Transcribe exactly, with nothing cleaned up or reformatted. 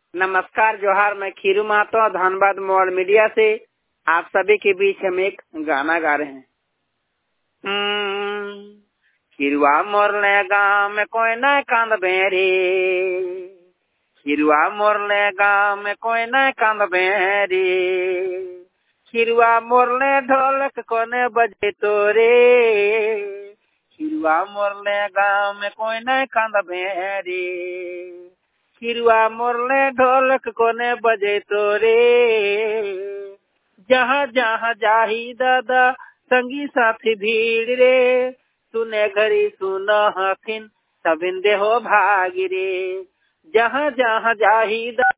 नमस्कार जोहार, मैं खीरू महतो धनबाद मोबाइल मीडिया से आप सभी के बीच हम एक गाना गा रहे हैं। खीरुआ मोरले गाँव में कोई न कांद बेरे, खीरुआ मोरले गाँव में कोई न कांद बेरे, खीरुआ मोरले ढोलक कोने बजे तोरे, खीरुआ मोरले गाँव में कोई न कांद बेरे, खीरुआ मोरले ढोलक कोने बजे तोरे। जहाँ जहाँ जाही दादा संगी साथी भीड़ रे, सुने घरी सुन हथिन सबिन देहो भागी रे। जहाँ जहाँ जाही दादा